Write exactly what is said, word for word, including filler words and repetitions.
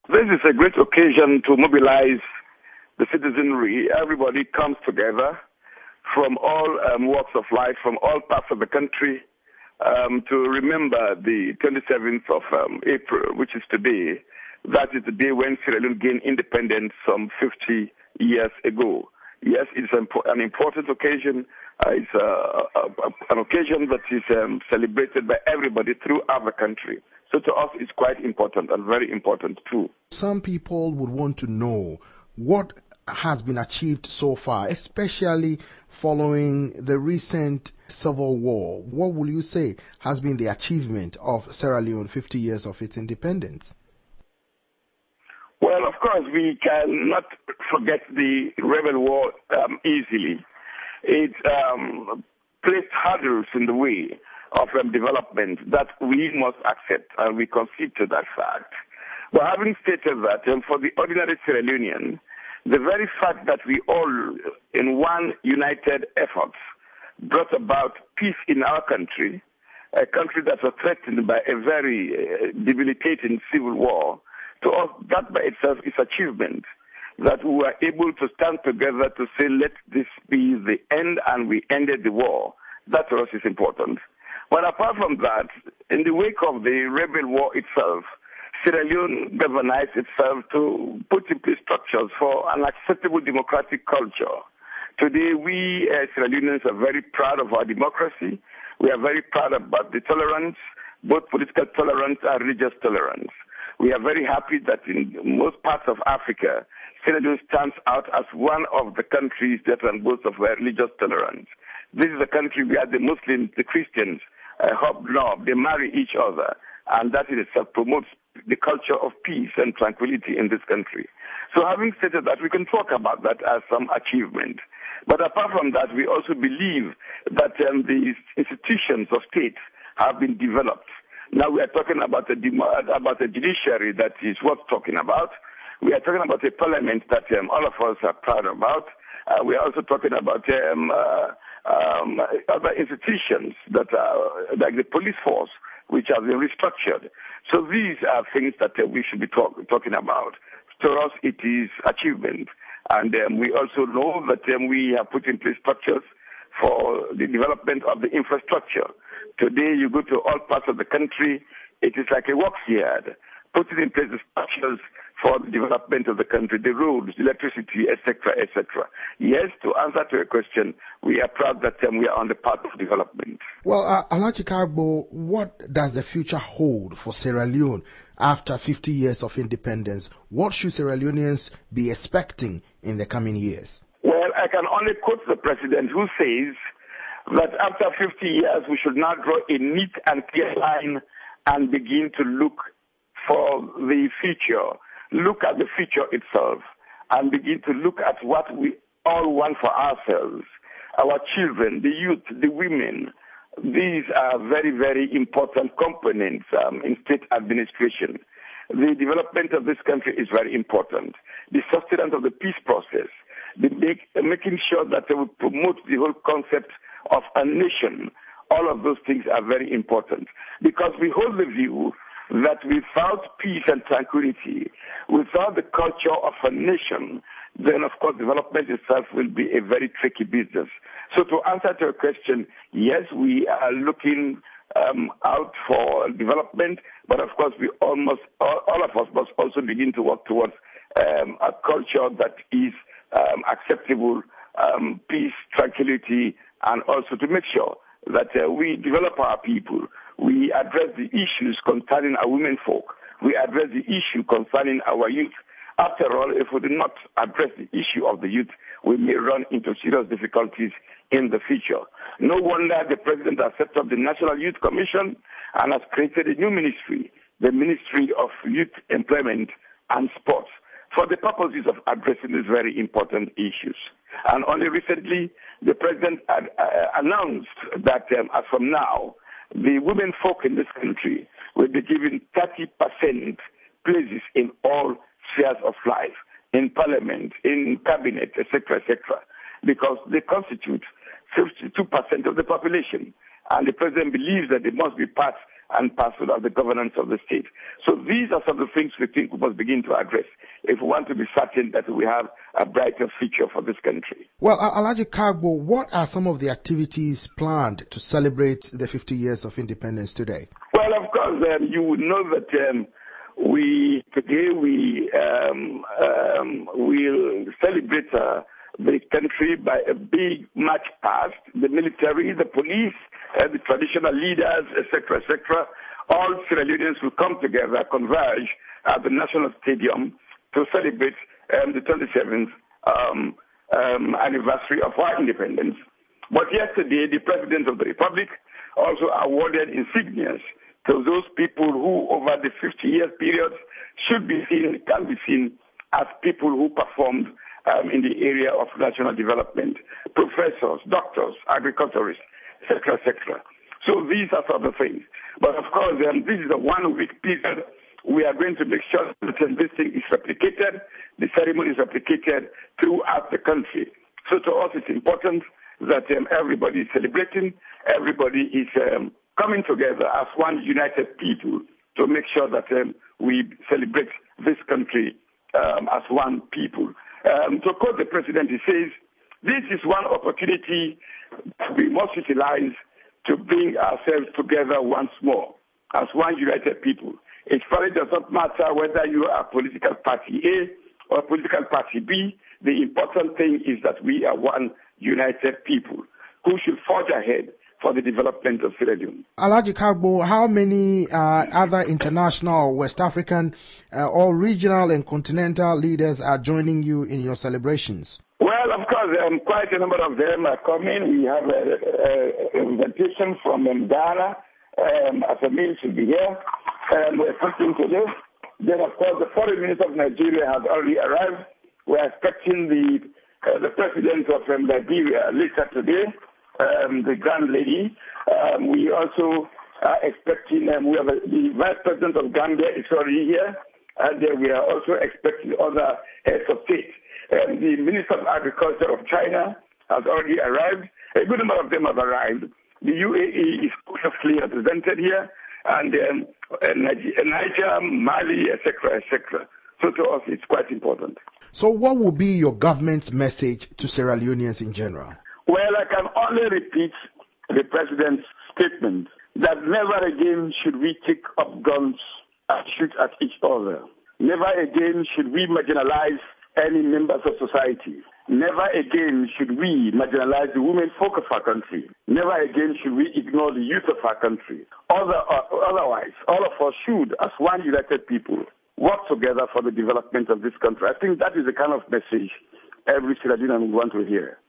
This is a great occasion to mobilize the citizenry. Everybody comes together from all um, walks of life, from all parts of the country, um, to remember the twenty-seventh of um, April, which is today. That is the day when Sierra Leone gained independence some fifty years ago. Yes, it's an important occasion. Uh, it's uh, a, a, an occasion that is um, celebrated by everybody throughout the country. So to us, it's quite important and very important too. Some people would want to know what has been achieved so far, especially following the recent civil war. What will you say has been the achievement of Sierra Leone fifty years of its independence? Well, of course, we cannot forget the rebel war um, easily. It um, placed hurdles in the way of um, development that we must accept, and we concede to that fact. But having stated that, um, for the ordinary Sierra Leonean, the very fact that we all, in one united effort, brought about peace in our country, a country that was threatened by a very uh, debilitating civil war, to us, that by itself is achievement, that we were able to stand together to say, let this be the end, and we ended the war. That to us is important. But apart from that, in the wake of the rebel war itself, Sierra Leone galvanized itself to put in place structures for an acceptable democratic culture. Today, we uh, Sierra Leoneans are very proud of our democracy. We are very proud about the tolerance, both political tolerance and religious tolerance. We are very happy that in most parts of Africa, Sierra Leone stands out as one of the countries that can boast of religious tolerance. This is a country where the Muslims, the Christians, uh, hobnob, they marry each other, and that in itself promotes the culture of peace and tranquility in this country. So having stated that, we can talk about that as some achievement. But apart from that, we also believe that um, the institutions of state have been developed. Now we are talking about a, about a judiciary that is worth talking about. We are talking about a parliament that um, all of us are proud about. Uh, we are also talking about um, uh, um, other institutions that are like the police force, which have been restructured. So these are things that uh, we should be talk, talking about. To us, it is achievement. And um, we also know that um, we have put in place structures for the development of the infrastructure. Today, you go to all parts of the country, it is like a works yard, putting in place the structures for the development of the country, the roads, the electricity, et cetera, et cetera. Yes, to answer to your question, we are proud that um, we are on the path of development. Well, uh, Alhaji Karbo, what does the future hold for Sierra Leone after fifty years of independence? What should Sierra Leoneans be expecting in the coming years? Well, I can only quote the president who says that after fifty years, we should now draw a neat and clear line and begin to look for the future, look at the future itself, and begin to look at what we all want for ourselves, our children, the youth, the women. These are very, very important components um, in state administration. The development of this country is very important. The sustenance of the peace process, the make, making sure that they will promote the whole concept of a nation. All of those things are very important because we hold the view that without peace and tranquility, without the culture of a nation, then of course development itself will be a very tricky business. So to answer to your question, yes, we are looking um, out for development, but of course we almost, all, all of us must also begin to work towards um, a culture that is um, acceptable, um, peace, tranquility, and also to make sure that uh, we develop our people. We address the issues concerning our women folk. We address the issue concerning our youth. After all, if we do not address the issue of the youth, we may run into serious difficulties in the future. No wonder the president has set up the National Youth Commission and has created a new ministry, the Ministry of Youth Employment and Sports, for the purposes of addressing these very important issues. And only recently, the president had uh, announced that um, as from now, the women folk in this country will be given thirty percent places in all spheres of life, in parliament, in cabinet, et cetera, et cetera, because they constitute fifty-two percent of the population. And the president believes that they must be part and parcel of the governance of the state. So these are some of the things we think we must begin to address if we want to be certain that we have a brighter future for this country. Well, Alhaji Kagbo, what are some of the activities planned to celebrate the fifty years of independence today? Well, of course, um, you would know that um, we today we um, um, will celebrate uh, the country by a big march past. The military, the police, uh, the traditional leaders, et cetera, et cetera. All Sierra Leoneans will come together, converge at the National Stadium to celebrate um, the twenty-seventh um, um, anniversary of our independence. But yesterday, the President of the Republic also awarded insignias to those people who, over the fifty year period, should be seen, can be seen as people who performed um, in the area of national development, professors, doctors, agriculturists, et cetera, et cetera. So these are sort of things. But of course, um, this is a one-week period. We are going to make sure that this thing is replicated, the ceremony is replicated throughout the country. So to us, it's important that um, everybody is celebrating, everybody is um, coming together as one united people to make sure that um, we celebrate this country um, as one people. Um, to quote the president, he says, this is one opportunity we must utilize to bring ourselves together once more as one united people. It probably does not matter whether you are political party A or political party B. The important thing is that we are one united people who should forge ahead for the development of Sierra Leone. Alhaji Kagbo, how many uh, other international, West African, uh, or regional and continental leaders are joining you in your celebrations? Well, of course, um, quite a number of them are coming. We have an invitation from um, Ghana. Um, as a meal should be here. Um, we're talking today. Then, of course, the foreign minister of Nigeria has already arrived. We're expecting the uh, the president of um, Liberia later today, um, the grand lady. Um, we also are expecting, um, we have a, the vice president of Gambia is already here. And then we are also expecting other heads of state. Um, the Minister of Agriculture of China has already arrived. A good number of them have arrived. The U A E is closely represented here, and um, Niger, Mali, et cetera, et cetera. So to us, it's quite important. So what will be your government's message to Sierra Leoneans in general? Well, I can only repeat the president's statement that never again should we take up guns and shoot at each other. Never again should we marginalize any members of society. Never again should we marginalize the women folk of our country. Never again should we ignore the youth of our country. Other, uh, otherwise, all of us should, as one united people, work together for the development of this country. I think that is the kind of message every Sierra Leonean would want to hear.